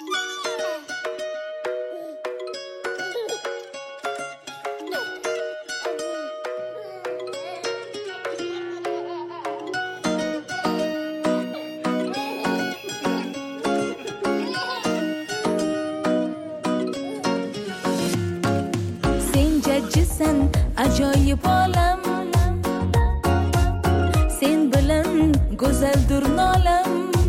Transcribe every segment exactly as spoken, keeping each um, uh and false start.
Jajjisan ajoyib olam, sen bilan go'zaldur nolam.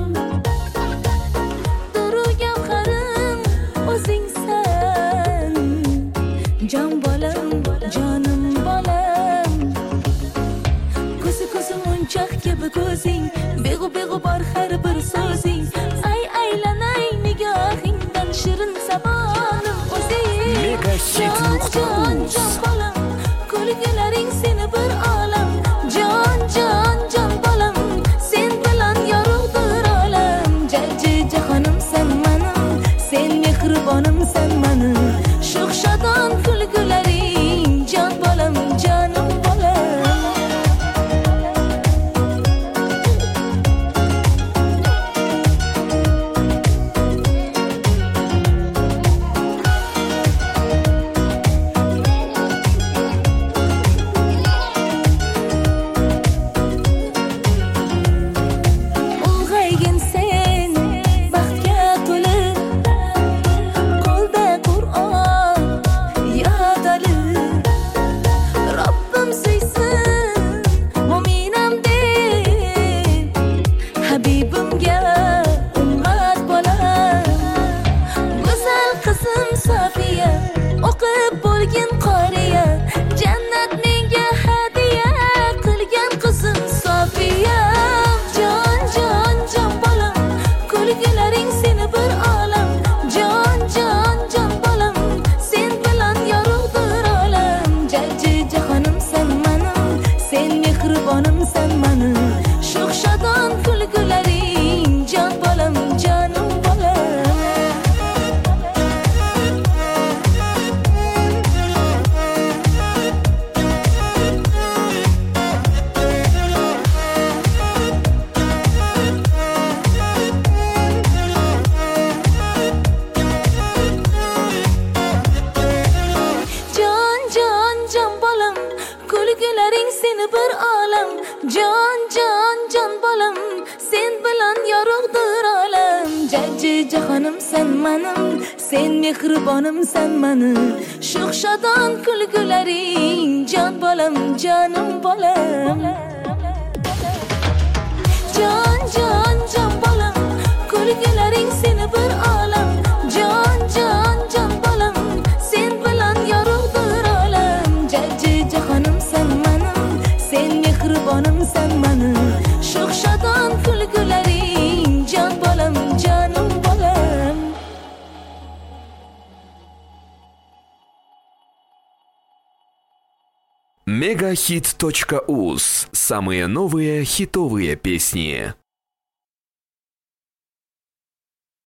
Duru gavharim o'zingsan, jon bolam, jonim bolam. Ko'zi ko'zi munchoq kabi ko'zing, beg'u beg'u bor har bir so'zing. Ay aylanay nigohingdan shirin sabonim o'zing. Mega Hit nuqta uz. Kulgularing seni bir olam, jon jon jon bolam, sen bilan yorug'dir olam. Jajji jahonim sen menim, sen mehribonim sen menim. Sho'x shodon kulgularing, jon bolam, jonim bolam. Kulgularing seni bir olam, jon jon jon bolam, sen bilan yorug'dir olam. Jajji jahonim sen menim, sen mehribonim sen menim. Sho'x shodon kulgularing, jon bolam, jonim bolam. Jon jon jon bolam, kulgularing seni bir olam, jon jon jon bolam, sen bilan yorug'dir olam. Jajji jahonim sen menim, sen mehribonim sen menim. Sho'x shodon kulgularing, jon bolam, jonim bolam. мегахит точка уз. Самые новые хитовые песни.